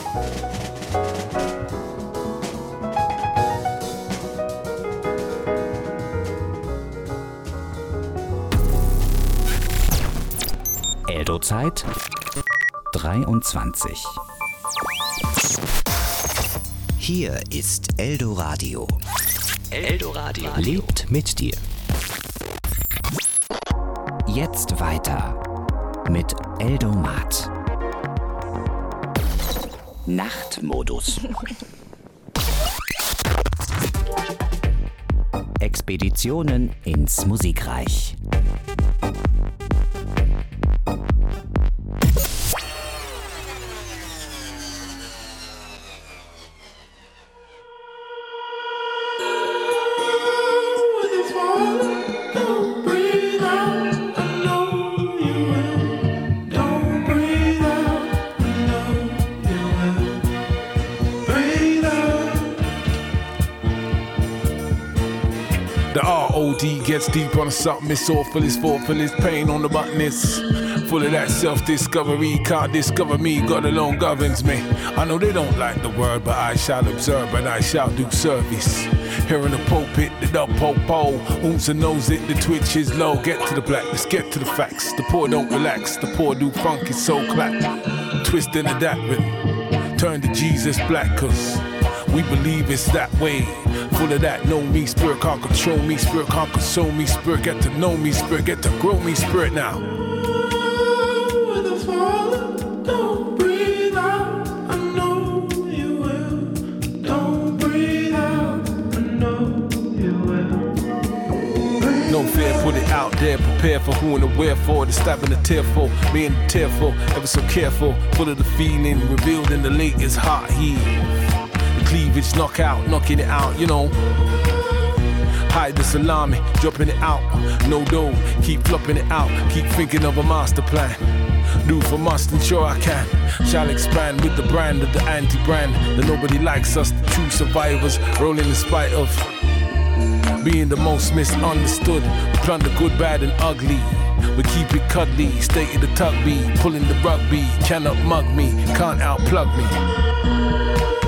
Eldo-Zeit 23. Hier ist Eldoradio. Eldoradio lebt mit dir. Jetzt weiter mit Eldomat. Nachtmodus. Expeditionen ins Musikreich. Gets deep on something, it's awful, it's thoughtful, it's pain on the button, it's full of that self-discovery, can't discover me, God alone governs me. I know they don't like the word, but I shall observe and I shall do service. Here in the pulpit, the dub po-po, ooms and knows it, the twitch is low, get to the black, let's get to the facts. The poor don't relax, the poor do funky soul clap, twist into that rhythm, turn to Jesus black, cause we believe it's that way. Full of that, know me, spirit can't control me, spirit can't console me, spirit get to know me, spirit get to grow me, spirit now. Don't breathe out, I know you will. Don't breathe out, I know you will. No fear, put it out there, prepare for who and the wherefore, the stabbing, the tearful, me and the tearful, ever so careful, full of the feeling, revealed in the latest heart heave. Cleavage, knock out, knocking it out, you know. Hide the salami, dropping it out. No dough, keep flopping it out. Keep thinking of a master plan. Do for must, ensure I can. Shall expand with the brand of the anti-brand. That nobody likes us, the true survivors. Rolling in spite of being the most misunderstood. We plunder good, bad and ugly. We keep it cuddly, state of the tugby. Pulling the rugby, cannot mug me. Can't outplug me.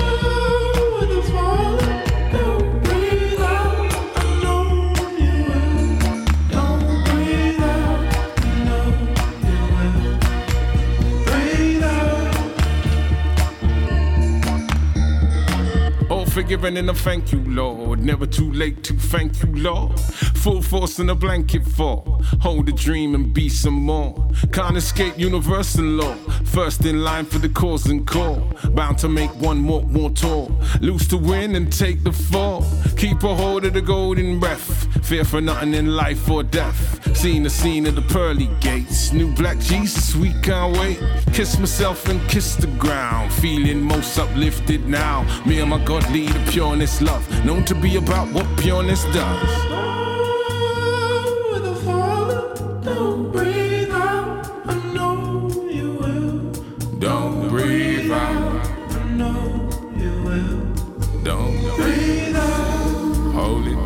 Forgiven and I thank you, Lord. Never too late to thank you, Lord. Full force in a blanket fall. Hold a dream and be some more. Can't escape universal law. First in line for the cause and call. Bound to make one more tall. Lose to win and take the fall. Keep a hold of the golden breath. Fear for nothing in life or death. Seen the scene of the pearly gates. New black Jesus, we can't wait. Kiss myself and kiss the ground. Feeling most uplifted now. Me and my God lead a pureness love. Known to be about what pureness does. Don't breathe out, I know you will. Don't breathe out, I know you will. don't Breathe out. hold it.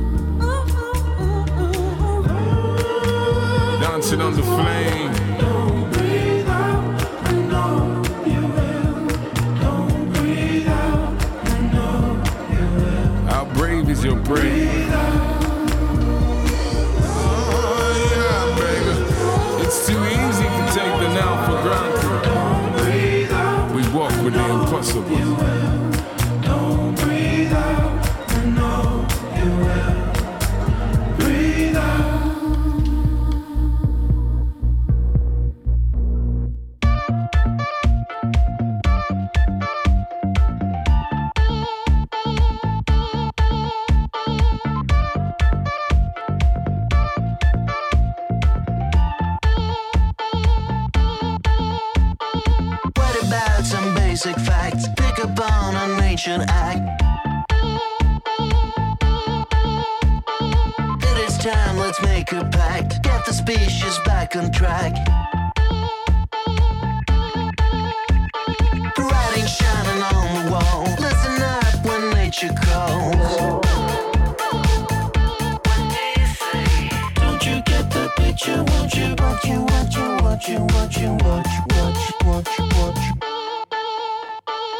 Dancing on the flame. Don't breathe out, I know you will. Don't breathe out, I know you will. How brave is your brave? Breathe out. Oh yeah, baby. It's too easy to take the now for granted. Don't breathe out. We walk with the impossible. You will. Don't breathe out, I know you will. Breathe out. What about some basic facts? Pick up on an ancient act. It is time, let's make a pact. Get the species back on track. The writing shining on the wall. Listen up when nature calls. What do you say? Don't you get the picture? Won't you? Won't you? Won't you? Won't you? Won't you? Won't you? Won't you? Won't you? Won't you?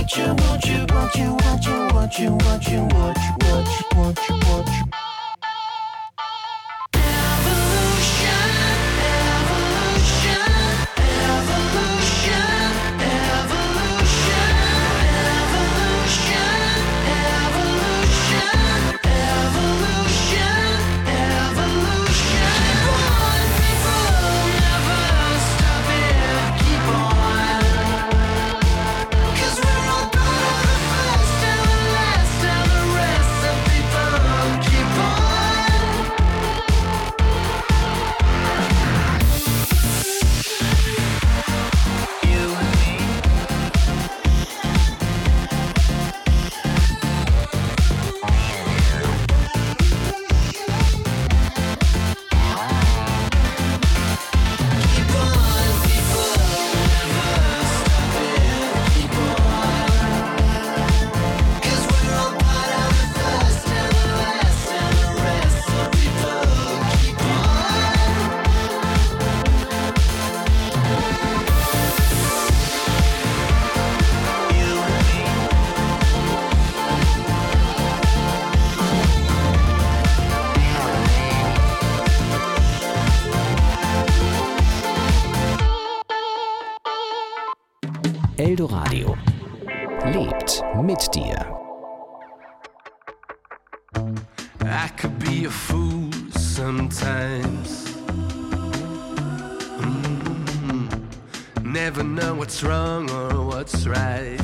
Eldoradio lebt mit dir. I could be a fool sometimes. Never know what's wrong or what's right.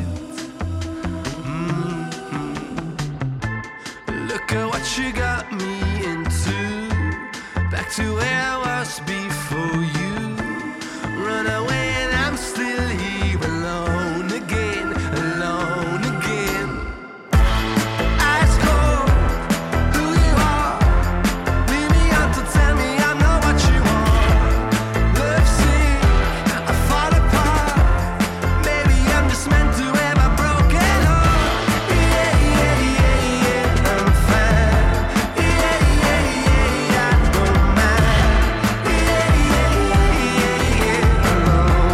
Look at what you got me into. Back to where I was before you. Run away and I'm still here alone again, alone again. Ice cold, who you are. Leave me out to tell me I'm not what you want. Love sick, I fall apart. Maybe I'm just meant to have a broken heart. Yeah, yeah, yeah, yeah, I'm fine. Yeah, yeah, yeah, I don't mind. Yeah, yeah, yeah, yeah, alone.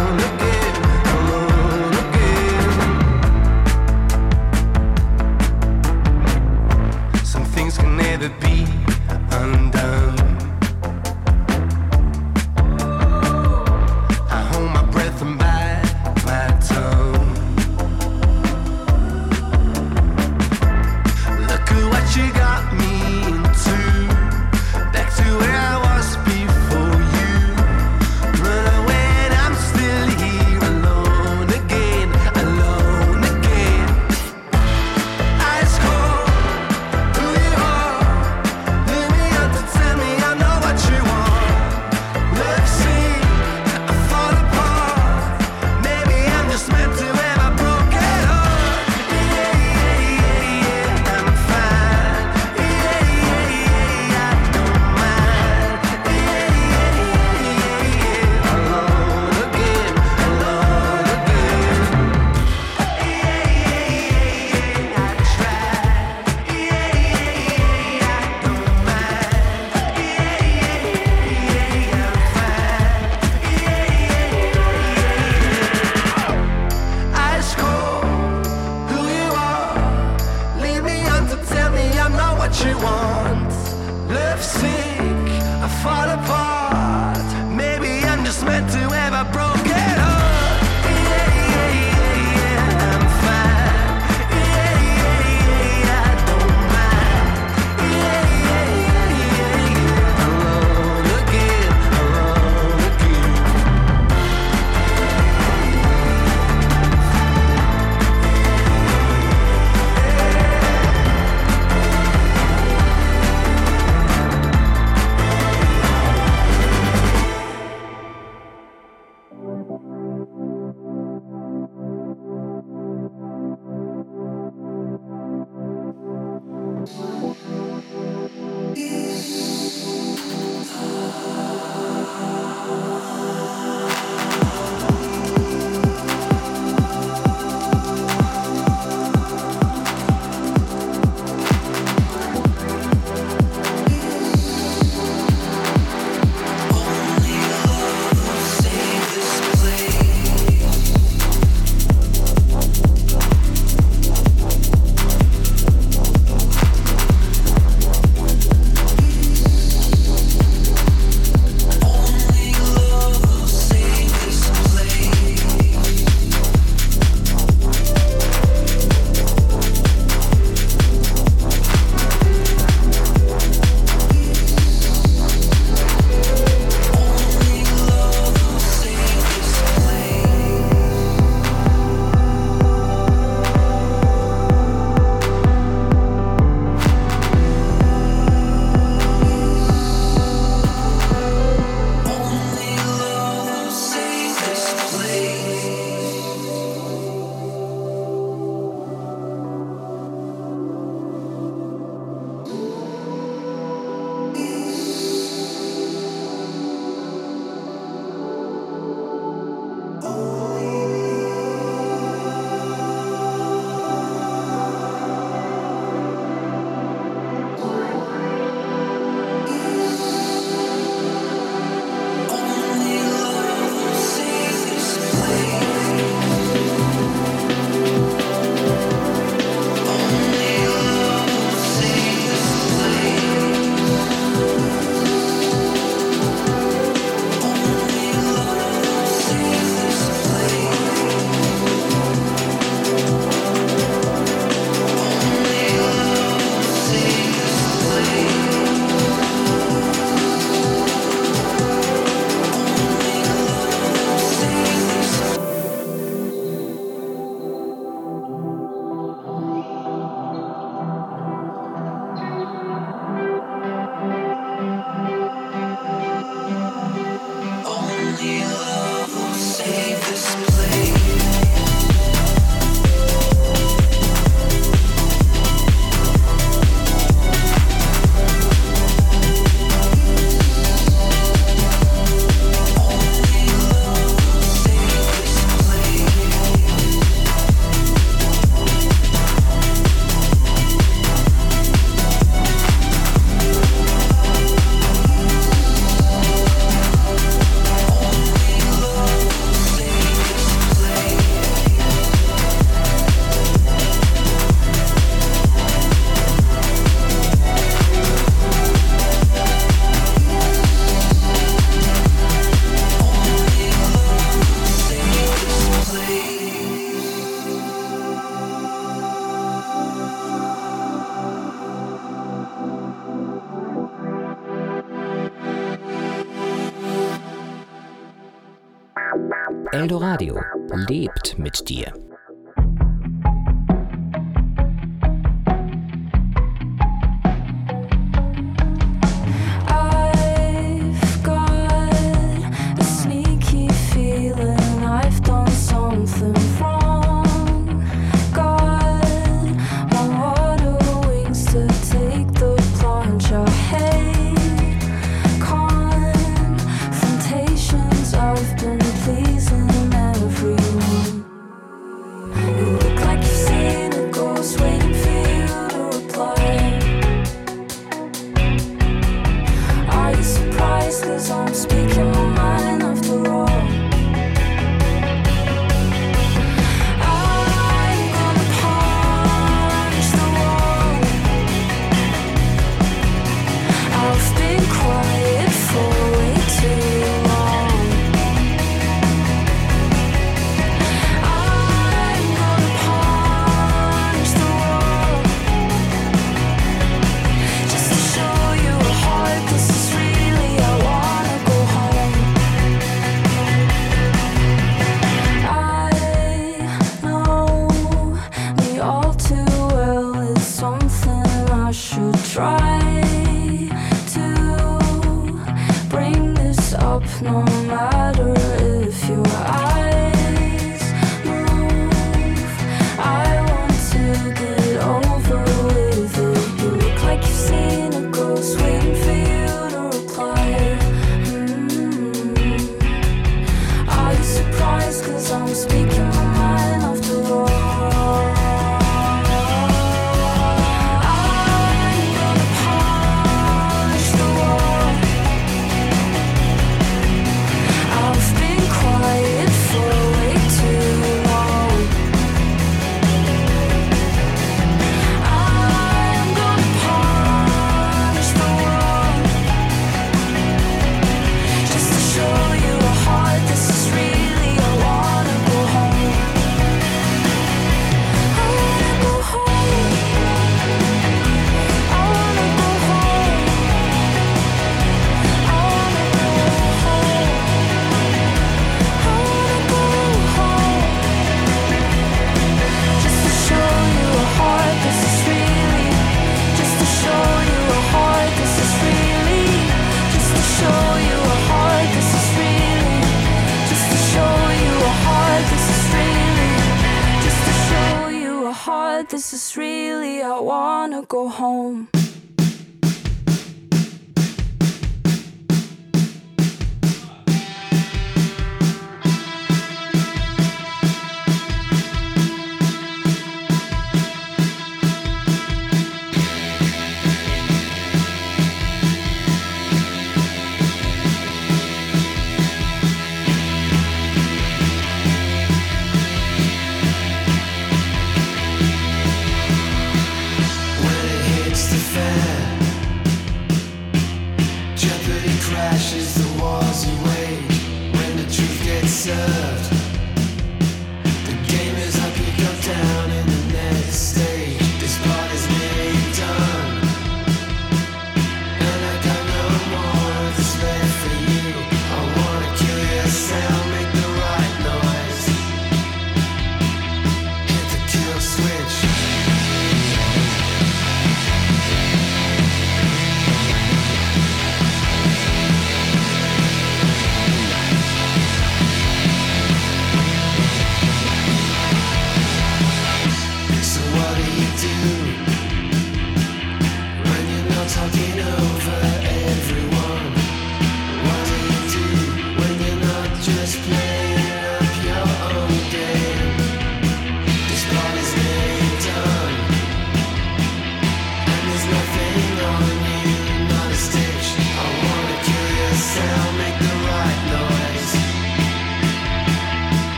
Eldoradio lebt mit dir. This is really, I wanna go home.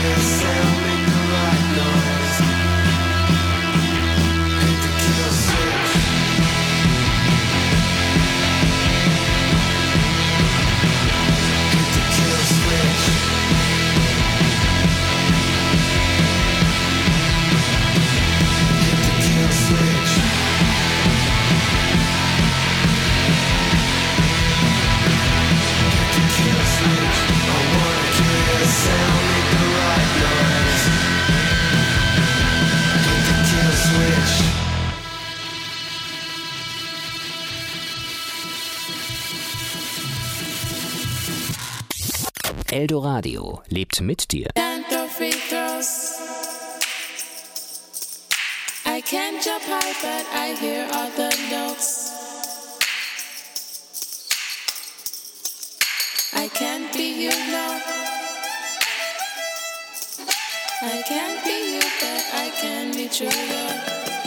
Hit the kill switch. Eldoradio lebt mit dir. Can't throw free throws. I can't jump high, but I hear all the notes. I can't be you, no. I can't be you, but I can be true, though.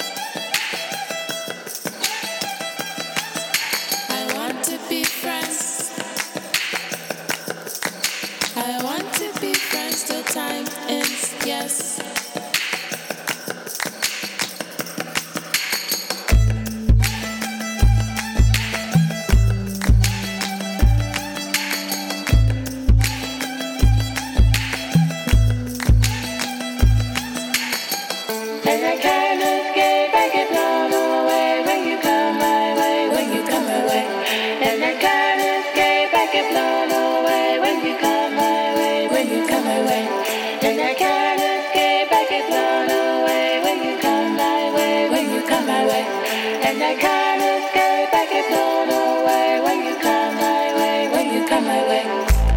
I want to be friends. I want to be friends till time ends, yes. And I can't escape, I get blown away when you come my way, when you come my way. And I can't escape, I get blown away when you come my way, when you come my way. And I can't escape, I get blown away when you come my way, when you come my way. And I can't escape, I get blown away when you come my way, when you come my way.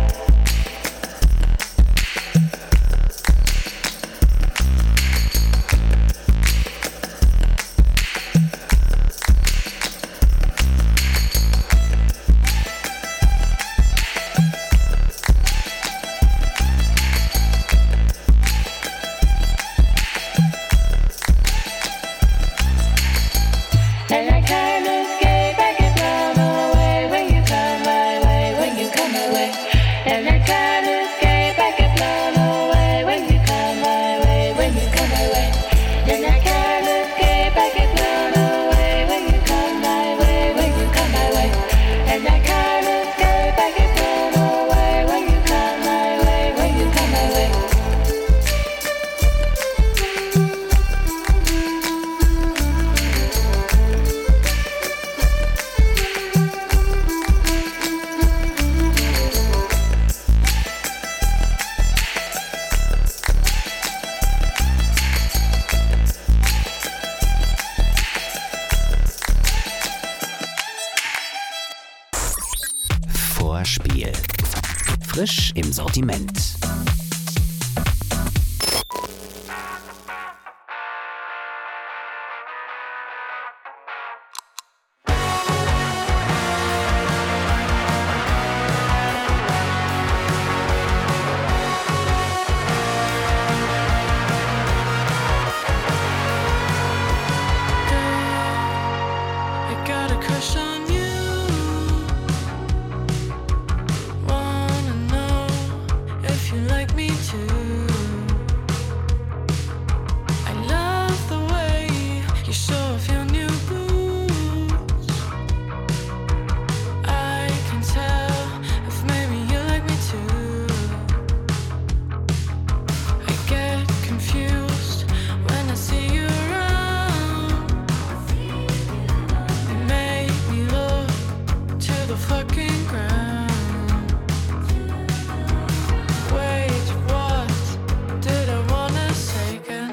And I can't escape, I get blown away when you come my way, when you come my way. And I can't escape, I get blown away when you come my way, when you come my way. And I can't escape, I get blown away when you come my way, when you come my way. And I can't escape, I get blown away when you come my way, when you come my way. Vorspiel. Frisch im Sortiment. I got a crush on you. Wanna know if you like me too. I love the way you show off your new boots. I can tell if maybe you like me too. I get confused when I see you around. You make me look to the fucking ground. Wait, what did I wanna say again?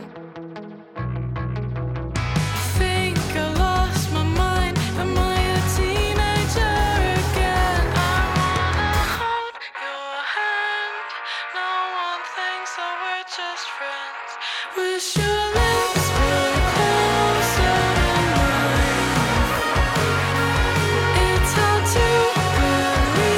I think I lost my mind. Am I a teenager again? I wanna hold your hand. No one thinks that we're just friends. Wish your lips were closer than mine. It's hard to believe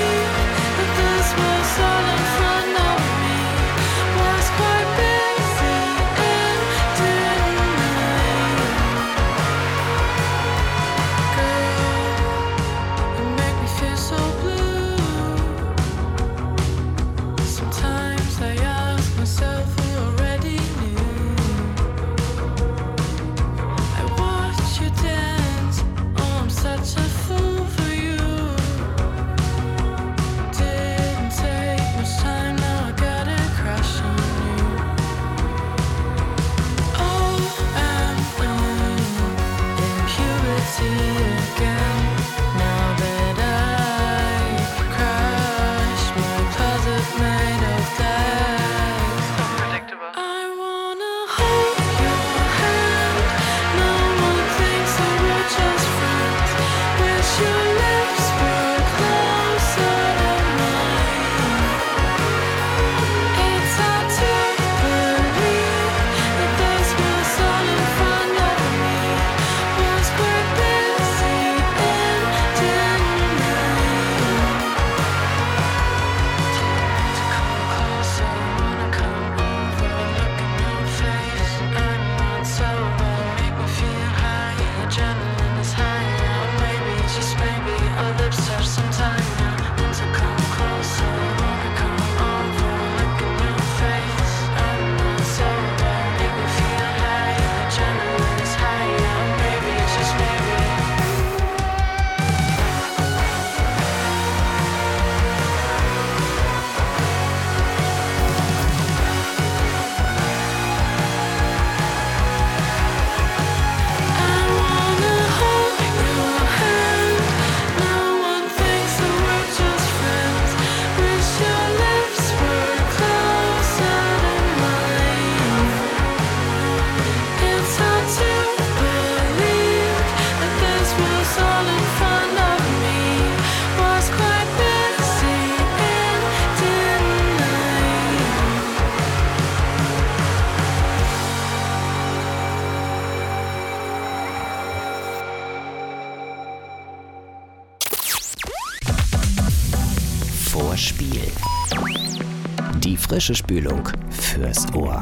vor Spiel. Die frische Spülung fürs Ohr.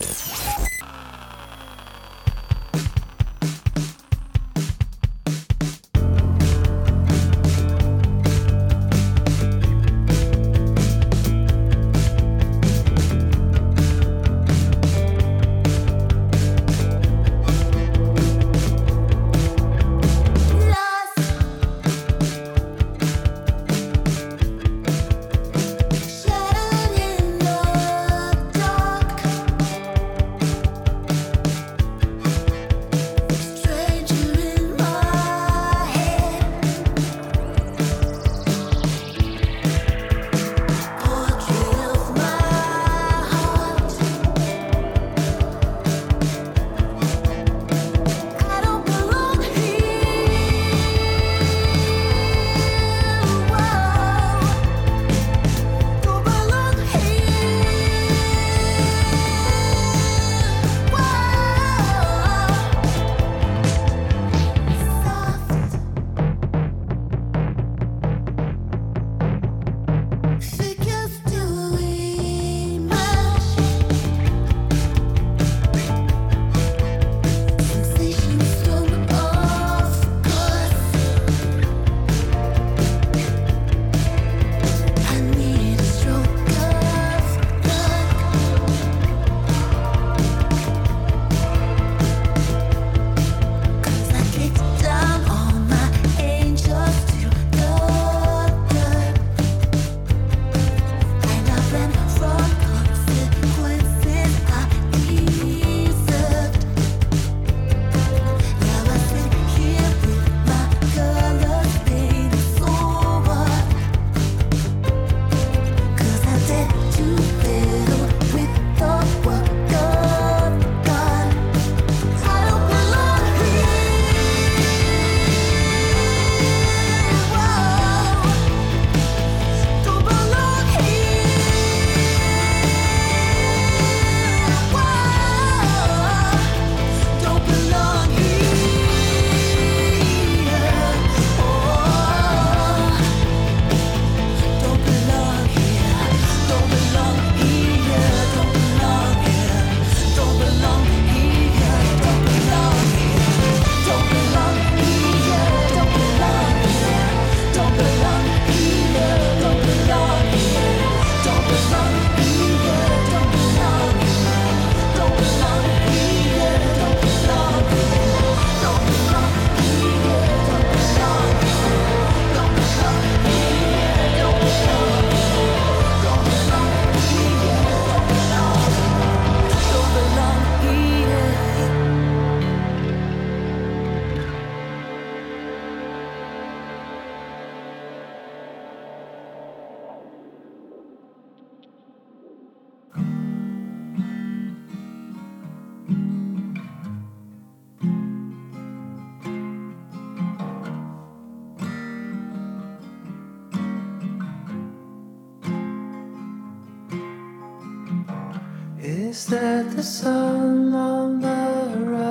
Is that the sun on the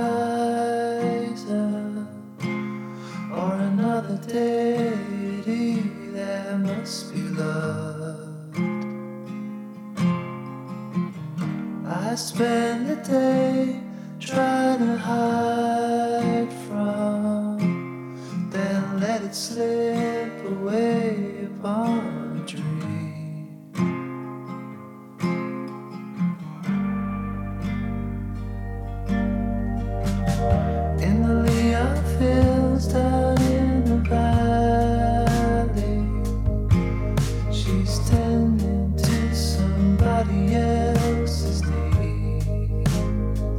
horizon, or another deity that must be loved? I spend the day trying to hide from, then let it slip away upon a dream. In the Leon fields down in the valley, she's tending to somebody else's need.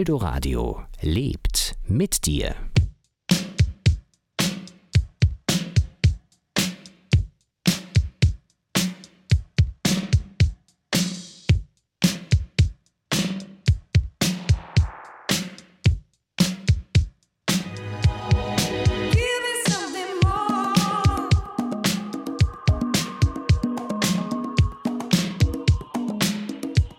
Eldoradio lebt mit dir.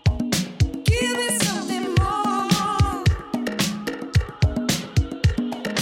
Give me something more.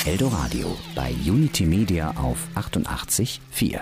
Eldoradio bei Unity Media auf 88,4.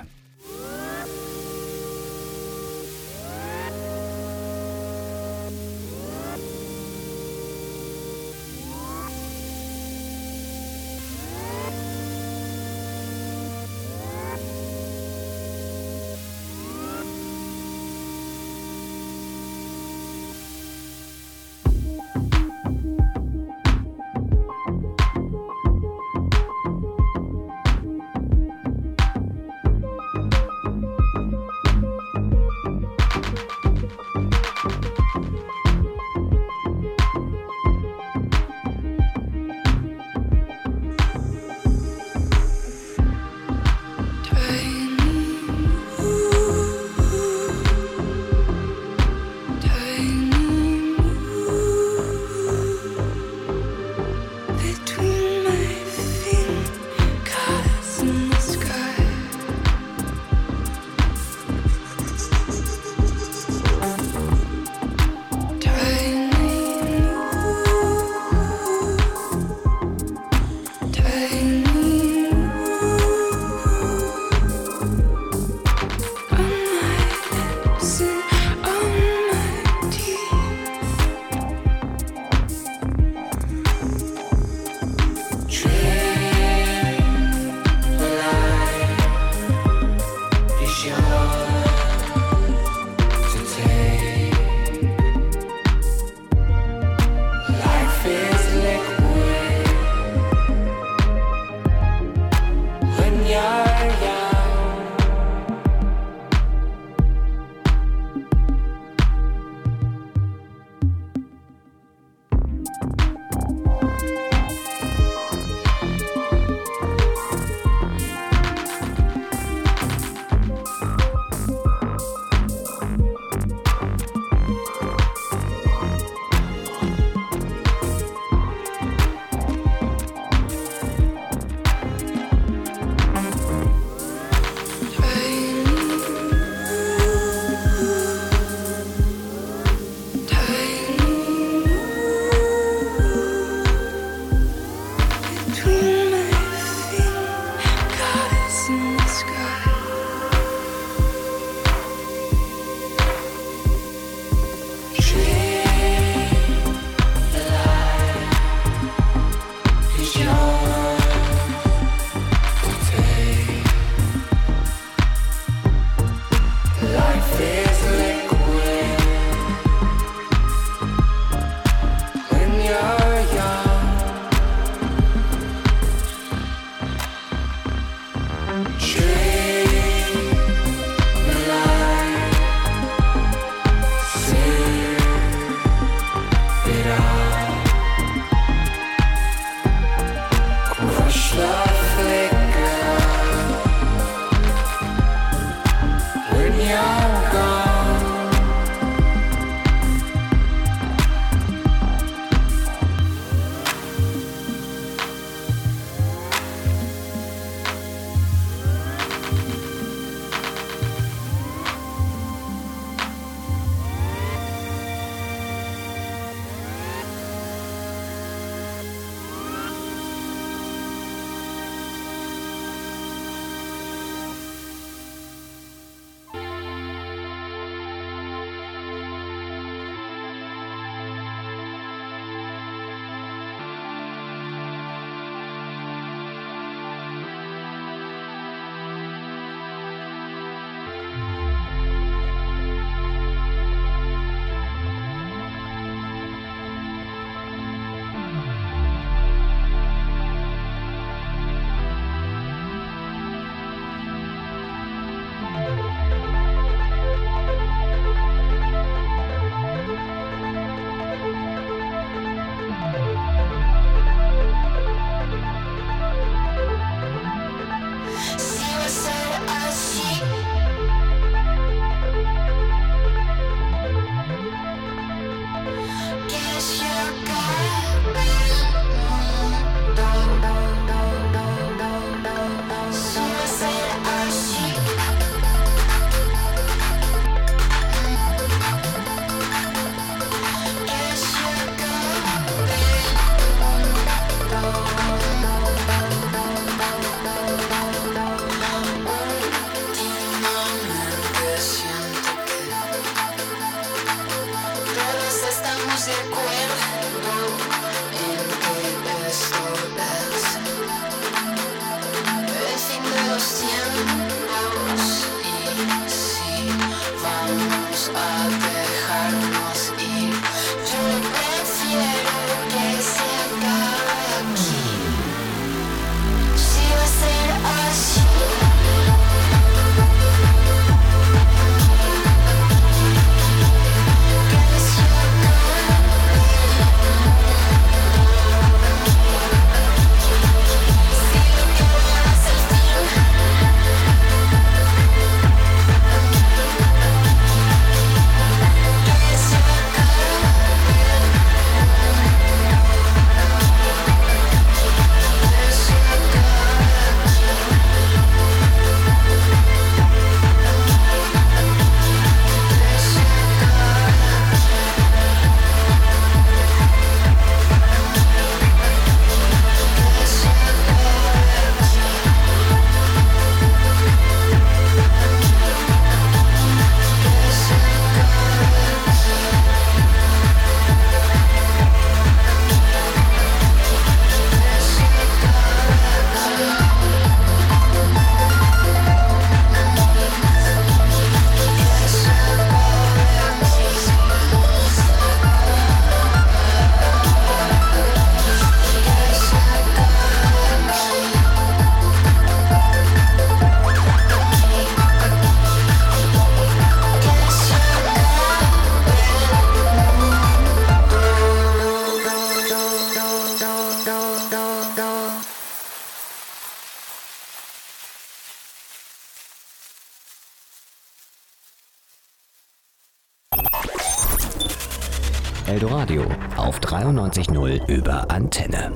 Eldoradio auf 93.0 über Antenne.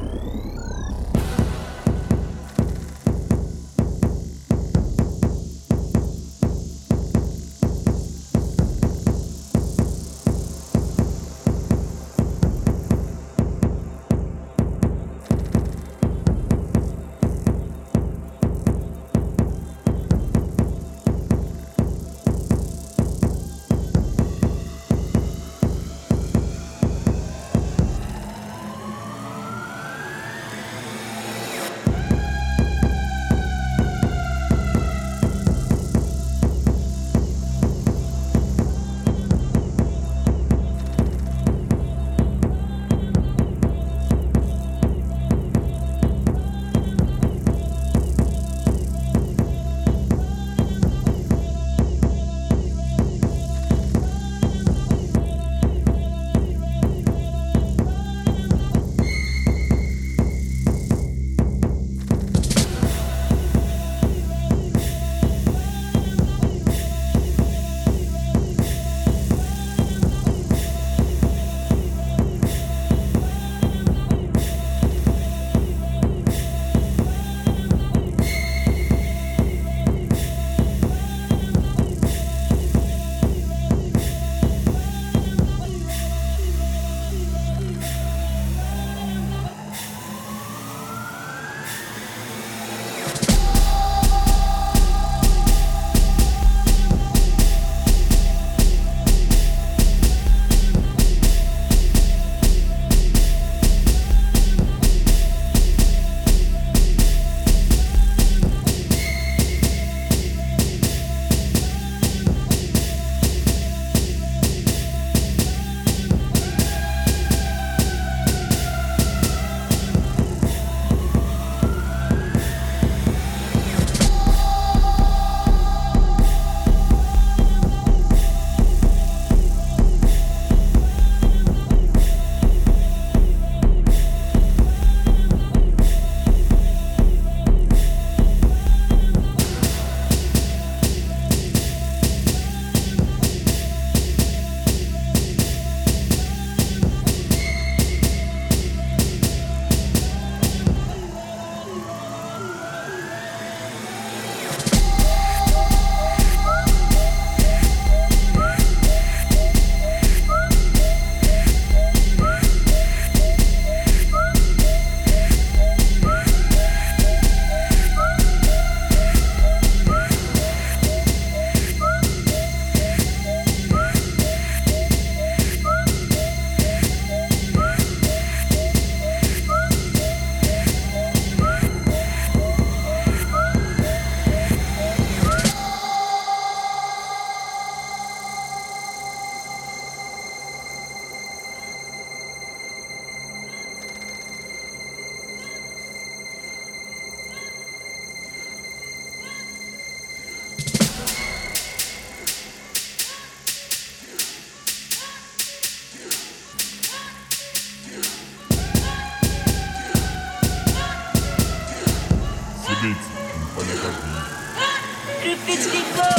Krupicki, poniekąd Krupicki go!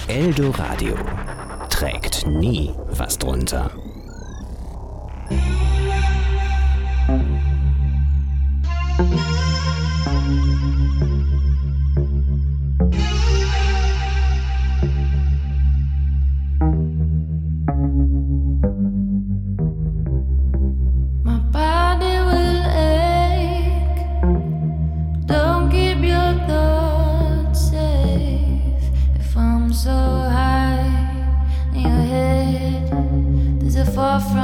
Eldoradio trägt nie was drunter. My body will ache. Don't keep your thoughts safe. If I'm so high in your head, there's a far from